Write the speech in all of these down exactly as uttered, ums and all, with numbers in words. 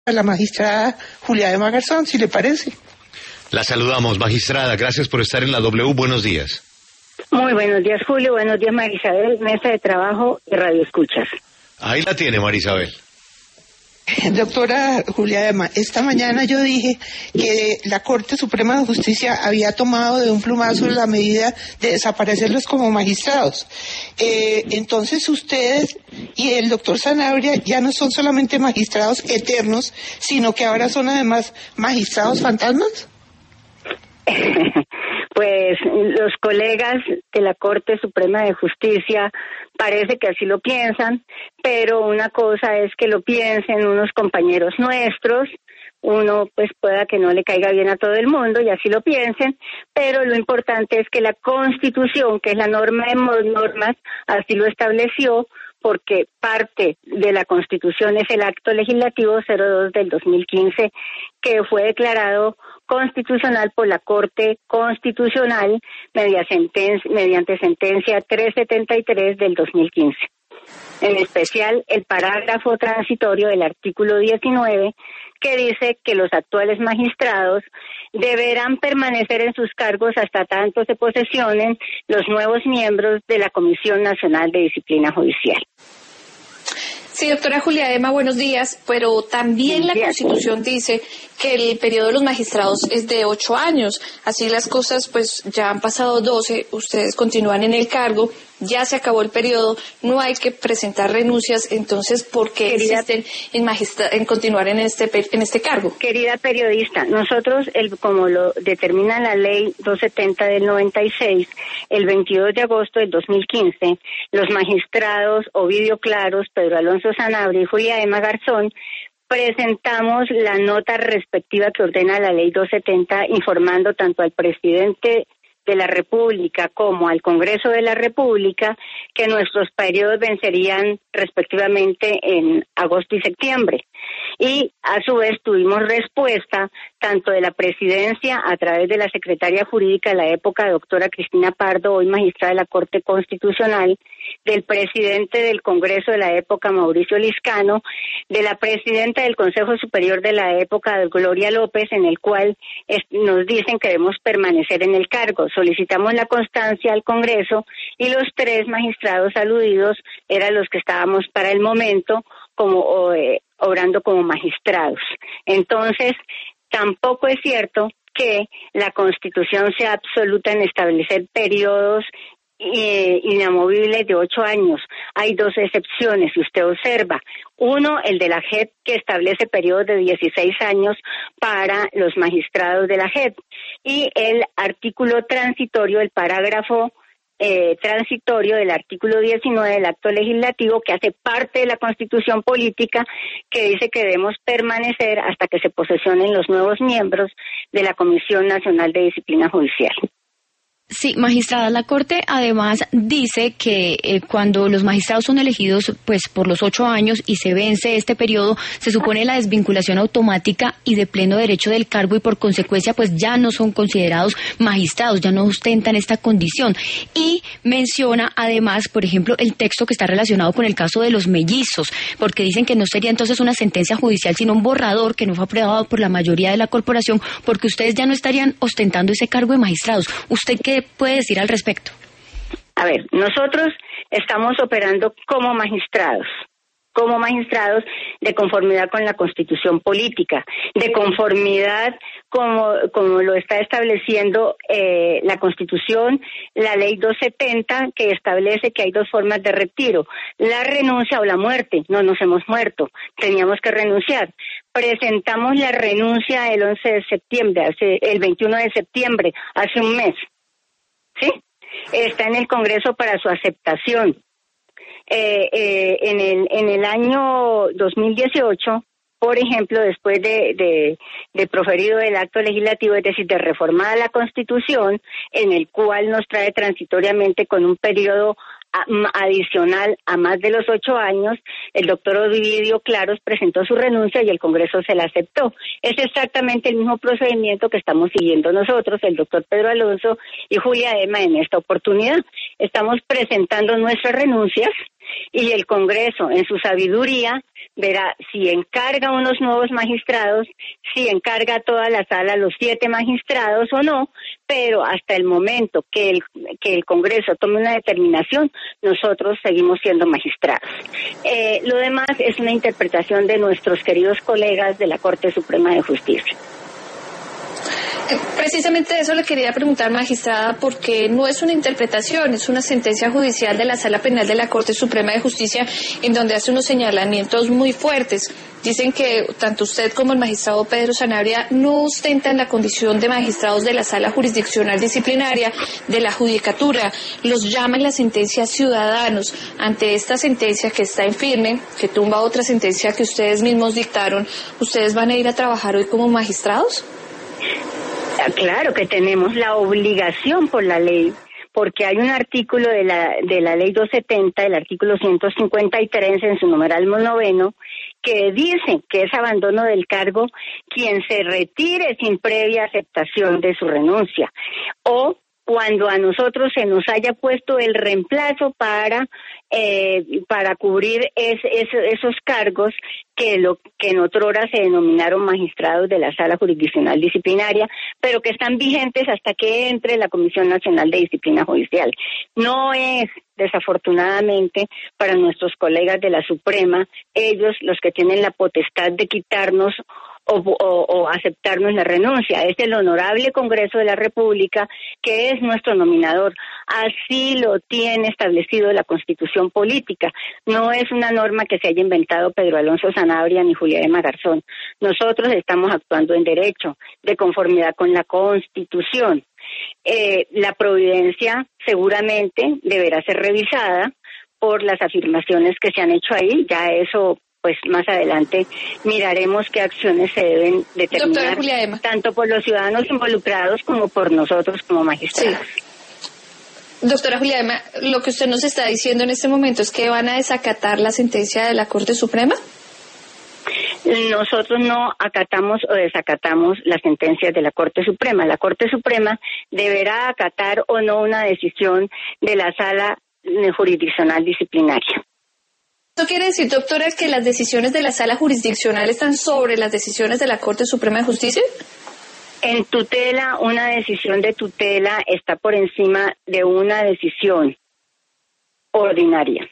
a la magistrada Julia Emma Garzón, si le parece. La saludamos, magistrada. Gracias por estar en la W. Buenos días. Muy buenos días, Julio. Buenos días, Marisabel, mesa de trabajo y radio escuchas. Ahí la tiene, Marisabel. Doctora Julia Emma, esta mañana yo dije que la Corte Suprema de Justicia había tomado de un plumazo la medida de desaparecerlos como magistrados. Eh, entonces ustedes y el doctor Sanabria ya no son solamente magistrados eternos, sino que ahora son además magistrados fantasmas. Pues los colegas de la Corte Suprema de Justicia parece que así lo piensan, pero una cosa es que lo piensen unos compañeros nuestros, uno pues pueda que no le caiga bien a todo el mundo y así lo piensen, pero lo importante es que la Constitución, que es la norma de normas, así lo estableció, porque parte de la Constitución es el acto legislativo cero dos del dos mil quince, que fue declarado constitucional por la Corte Constitucional mediante sentencia, mediante sentencia trescientos setenta y tres del dos mil quince. En especial, el parágrafo transitorio del artículo diecinueve, que dice que los actuales magistrados deberán permanecer en sus cargos hasta tanto se posesionen los nuevos miembros de la Comisión Nacional de Disciplina Judicial. Sí, doctora Julia Emma, buenos días, pero también la Constitución dice que el periodo de los magistrados es de ocho años, así las cosas pues ya han pasado doce, ustedes continúan en el cargo, ya se acabó el periodo, no hay que presentar renuncias, entonces ¿por qué querida, insisten en, magistra- en continuar en este en este cargo? Querida periodista, nosotros, el, como lo determina la ley doscientos setenta del noventa y seis, el veintidós de agosto del dos mil quince, los magistrados Ovidio Claros, Pedro Alonso Sanabria y Julia Emma Garzón presentamos la nota respectiva que ordena la ley doscientos setenta, informando tanto al presidente de la República como al Congreso de la República que nuestros periodos vencerían respectivamente en agosto y septiembre. Y a su vez tuvimos respuesta tanto de la Presidencia a través de la Secretaria Jurídica de la época, doctora Cristina Pardo, hoy magistrada de la Corte Constitucional, del Presidente del Congreso de la época, Mauricio Liscano, de la Presidenta del Consejo Superior de la época, Gloria López, en el cual es, nos dicen que debemos permanecer en el cargo. Solicitamos la constancia al Congreso y los tres magistrados aludidos eran los que estábamos para el momento como eh, obrando como magistrados. Entonces, tampoco es cierto que la Constitución sea absoluta en establecer periodos eh, inamovibles de ocho años. Hay dos excepciones, si usted observa. Uno, el de la J E P, que establece periodos de dieciséis años para los magistrados de la J E P. Y el artículo transitorio, el parágrafo Eh, transitorio del artículo diecinueve del acto legislativo, que hace parte de la Constitución política, que dice que debemos permanecer hasta que se posesionen los nuevos miembros de la Comisión Nacional de Disciplina Judicial. Sí, magistrada, la Corte además dice que eh, cuando los magistrados son elegidos pues por los ocho años y se vence este periodo, se supone la desvinculación automática y de pleno derecho del cargo y por consecuencia pues ya no son considerados magistrados, ya no ostentan esta condición. Y menciona además, por ejemplo, el texto que está relacionado con el caso de los mellizos, porque dicen que no sería entonces una sentencia judicial sino un borrador que no fue aprobado por la mayoría de la corporación porque ustedes ya no estarían ostentando ese cargo de magistrados. ¿Usted qué puede decir al respecto? A ver, nosotros estamos operando como magistrados, como magistrados de conformidad con la Constitución política, de conformidad como, como lo está estableciendo eh, la Constitución, la ley doscientos setenta, que establece que hay dos formas de retiro, la renuncia o la muerte. No nos hemos muerto, teníamos que renunciar. Presentamos la renuncia el once de septiembre, hace, el veintiuno de septiembre, hace un mes. ¿Sí? Está en el Congreso para su aceptación. Eh, eh, en el en el año dos mil dieciocho, por ejemplo, después de, de, de proferido el acto legislativo, es decir, de reformada la Constitución, en el cual nos trae transitoriamente con un periodo adicional a más de los ocho años, el doctor Ovidio Claros presentó su renuncia y el Congreso se la aceptó. Es exactamente el mismo procedimiento que estamos siguiendo nosotros, el doctor Pedro Alonso y Julia Emma, en esta oportunidad. Estamos presentando nuestras renuncias Y el Congreso, en su sabiduría, verá si encarga unos nuevos magistrados, si encarga a toda la sala, los siete magistrados o no, pero hasta el momento que el, que el Congreso tome una determinación, nosotros seguimos siendo magistrados. Eh, lo demás es una interpretación de nuestros queridos colegas de la Corte Suprema de Justicia. Precisamente eso le quería preguntar, magistrada, porque no es una interpretación, es una sentencia judicial de la Sala Penal de la Corte Suprema de Justicia, en donde hace unos señalamientos muy fuertes. Dicen que tanto usted como el magistrado Pedro Sanabria no ostentan la condición de magistrados de la Sala Jurisdiccional Disciplinaria de la Judicatura. Los llaman la sentencia ciudadanos. Ante esta sentencia que está en firme, que tumba otra sentencia que ustedes mismos dictaron, ¿ustedes van a ir a trabajar hoy como magistrados? Claro que tenemos la obligación por la ley, porque hay un artículo de la de la ley doscientos setenta, el artículo ciento cincuenta y tres en su numeral noveno, que dice que es abandono del cargo quien se retire sin previa aceptación de su renuncia, o cuando a nosotros se nos haya puesto el reemplazo para eh, para cubrir es, es, esos cargos que lo que en otrora se denominaron magistrados de la Sala Jurisdiccional Disciplinaria, pero que están vigentes hasta que entre la Comisión Nacional de Disciplina Judicial. No es, desafortunadamente, para nuestros colegas de la Suprema, ellos los que tienen la potestad de quitarnos O, o, o aceptarnos la renuncia. Es el Honorable Congreso de la República que es nuestro nominador. Así lo tiene establecido la Constitución Política. No es una norma que se haya inventado Pedro Alonso Sanabria ni Julia Emma Garzón. Nosotros estamos actuando en derecho, de conformidad con la Constitución. Eh, la providencia seguramente deberá ser revisada por las afirmaciones que se han hecho ahí. Ya eso, pues más adelante miraremos qué acciones se deben determinar, tanto por los ciudadanos involucrados como por nosotros como magistrados. Sí. Doctora Julia Emma, lo que usted nos está diciendo en este momento es que van a desacatar la sentencia de la Corte Suprema. Nosotros no acatamos o desacatamos las sentencias de la Corte Suprema. La Corte Suprema deberá acatar o no una decisión de la Sala Jurisdiccional Disciplinaria. ¿Eso quiere decir, doctora, que las decisiones de la Sala Jurisdiccional están sobre las decisiones de la Corte Suprema de Justicia? En tutela, una decisión de tutela está por encima de una decisión ordinaria.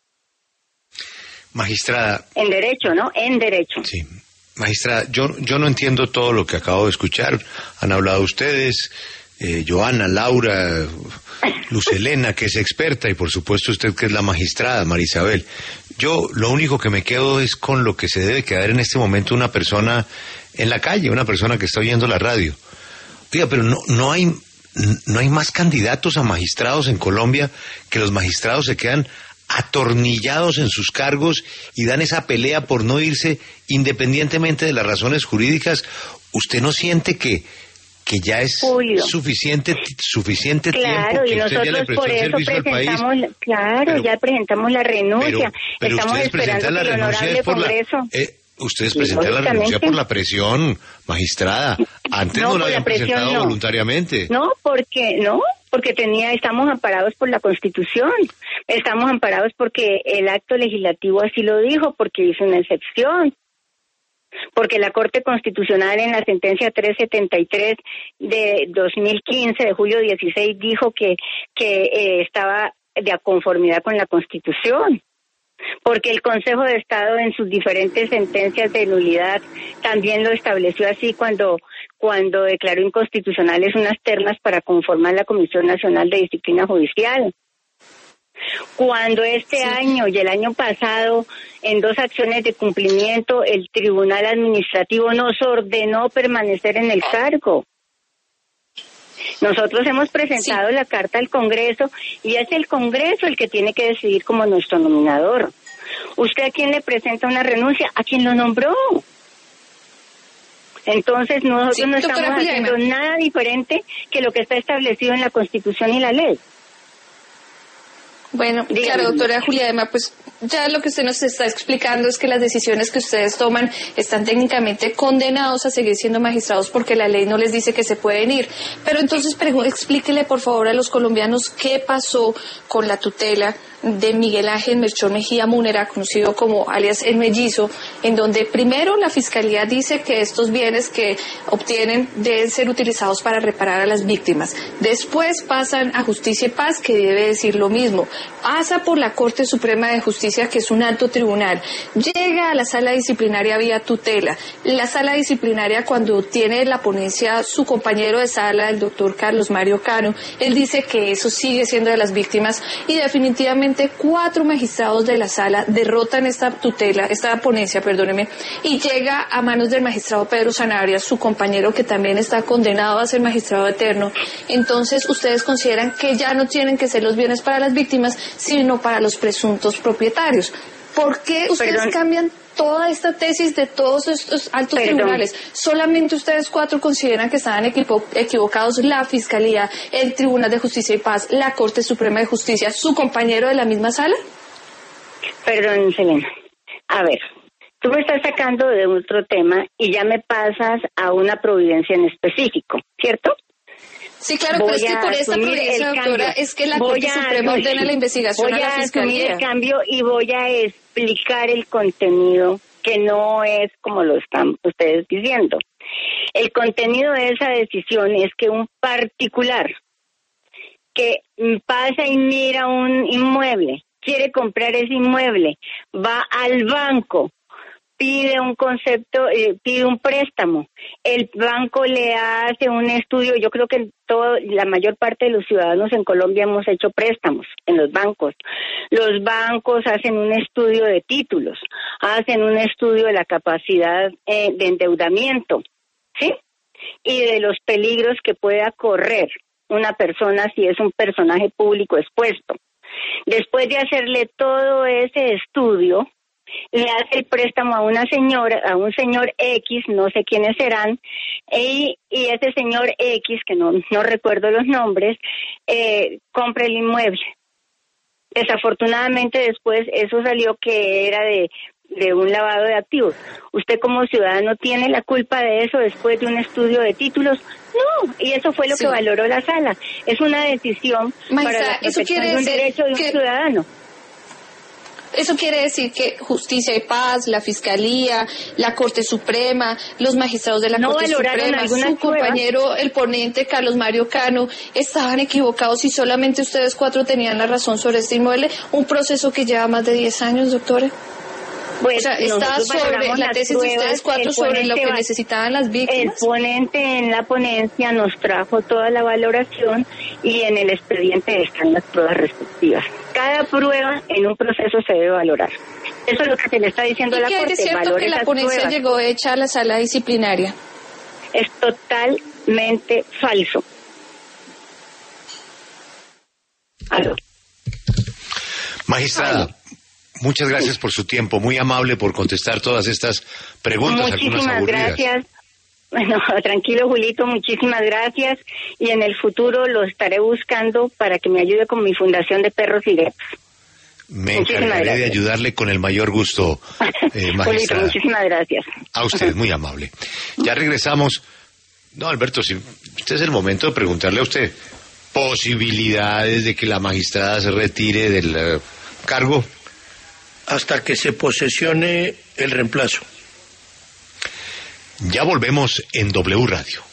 Magistrada. En derecho, ¿no? En derecho. Sí. Magistrada, yo, yo no entiendo todo lo que acabo de escuchar. Han hablado ustedes, eh, Joana, Laura, Luz Helena, que es experta, y por supuesto usted, que es la magistrada, María Isabel. Yo lo único que me quedo es con lo que se debe quedar en este momento una persona en la calle, una persona que está oyendo la radio. Oiga, pero no, no hay, no hay más candidatos a magistrados en Colombia, que los magistrados se quedan atornillados en sus cargos y dan esa pelea por no irse independientemente de las razones jurídicas. ¿Usted no siente que que ya es Julio. suficiente suficiente claro, tiempo que y usted ya le prestó por eso servicio al país? Claro, pero, ya presentamos la renuncia. Pero, pero Estamos ustedes esperando presentan la que el renuncia por Congreso... la, eh, ustedes presentan la renuncia por la presión, magistrada. Antes no, no la habían presentado no. voluntariamente. No, porque no, porque tenía estamos amparados por la Constitución. Estamos amparados porque el acto legislativo así lo dijo, porque hizo una excepción. Porque la Corte Constitucional en la sentencia trescientos setenta y tres de dos mil quince, de julio dieciséis, dijo que, que eh, estaba de conformidad con la Constitución. Porque el Consejo de Estado en sus diferentes sentencias de nulidad también lo estableció así cuando, cuando declaró inconstitucionales unas ternas para conformar la Comisión Nacional de Disciplina Judicial. Cuando este sí. año y el año pasado, en dos acciones de cumplimiento, el Tribunal Administrativo nos ordenó permanecer en el cargo. Nosotros hemos presentado sí. la carta al Congreso y es el Congreso el que tiene que decidir como nuestro nominador. ¿Usted a quién le presenta una renuncia? ¿A quién lo nombró? Entonces nosotros sí, no estamos haciendo nada diferente que lo que está establecido en la Constitución y la ley. Bueno, Dígame. Claro, doctora Julia Emma, pues ya lo que usted nos está explicando es que las decisiones que ustedes toman están técnicamente condenados a seguir siendo magistrados porque la ley no les dice que se pueden ir. Pero entonces explíquele por favor a los colombianos qué pasó con la tutela de Miguel Ángel Melchor Mejía Múnera, conocido como alias El Mellizo, en donde primero la Fiscalía dice que estos bienes que obtienen deben ser utilizados para reparar a las víctimas. Después pasan a Justicia y Paz, que debe decir lo mismo. Pasa por la Corte Suprema de Justicia, que es un alto tribunal. Llega a la sala disciplinaria vía tutela. La sala disciplinaria, cuando tiene la ponencia su compañero de sala, el doctor Carlos Mario Cano, él dice que eso sigue siendo de las víctimas y definitivamente cuatro magistrados de la sala derrotan esta tutela, esta ponencia, perdóneme, y llega a manos del magistrado Pedro Sanabria, su compañero que también está condenado a ser magistrado eterno. Entonces, ustedes consideran que ya no tienen que ser los bienes para las víctimas, sino para los presuntos propietarios. ¿Por qué ustedes Perdón. cambian toda esta tesis de todos estos altos Perdón. tribunales? Solamente ustedes cuatro consideran que estaban equipo, equivocados la Fiscalía, el Tribunal de Justicia y Paz, la Corte Suprema de Justicia, su compañero de la misma sala. Perdón, Selena. A ver, tú me estás sacando de otro tema y ya me pasas a una providencia en específico, ¿cierto? Sí, claro, voy pero es que por esta providencia, doctora, es que la Corte a, Suprema no, ordena la investigación a la Fiscalía. Voy a asumir el cambio y voy a explicar el contenido, que no es como lo están ustedes diciendo. El contenido de esa decisión es que un particular que pasa y mira un inmueble, quiere comprar ese inmueble, va al banco, pide un concepto, eh, pide un préstamo. El banco le hace un estudio. Yo creo que todo, la mayor parte de los ciudadanos en Colombia hemos hecho préstamos en los bancos. Los bancos hacen un estudio de títulos, hacen un estudio de la capacidad eh, de endeudamiento, ¿sí? Y de los peligros que pueda correr una persona si es un personaje público expuesto. Después de hacerle todo ese estudio, le hace el préstamo a una señora, a un señor X, no sé quiénes serán, y, y ese señor X, que no, no recuerdo los nombres, eh, compra el inmueble. Desafortunadamente después eso salió que era de, de un lavado de activos. ¿Usted como ciudadano tiene la culpa de eso después de un estudio de títulos? No, y eso fue lo sí. que valoró la sala. Es una decisión Maestra, para la protección de un derecho de un que... ciudadano. Eso quiere decir que Justicia y Paz, la Fiscalía, la Corte Suprema, los magistrados de la no Corte Suprema, su compañero, pruebas. el ponente Carlos Mario Cano, estaban equivocados y solamente ustedes cuatro tenían la razón sobre este inmueble, un proceso que lleva más de diez años, doctora. Bueno, o sea, está sobre la tesis pruebas, de ustedes cuatro sobre lo que va, necesitaban las víctimas. El ponente en la ponencia nos trajo toda la valoración y en el expediente están las pruebas respectivas. Cada prueba en un proceso se debe valorar. Eso es lo que se le está diciendo a la Corte. ¿Es cierto que la ponencia pruebas. llegó hecha a la sala disciplinaria? Es totalmente falso. ¿Aló? Magistrada. Ay. Muchas gracias por su tiempo, muy amable por contestar todas estas preguntas, muchísimas algunas aburridas. Gracias. Bueno, tranquilo, Julito, muchísimas gracias. Y en el futuro lo estaré buscando para que me ayude con mi fundación de perros y gatos. Me encargaré de ayudarle con el mayor gusto, eh, magistrada. Julito, muchísimas gracias. A usted, muy amable. Ya regresamos. No, Alberto, si este es el momento de preguntarle a usted, ¿posibilidades de que la magistrada se retire del uh, cargo? Hasta que se posesione el reemplazo. Ya volvemos en W Radio.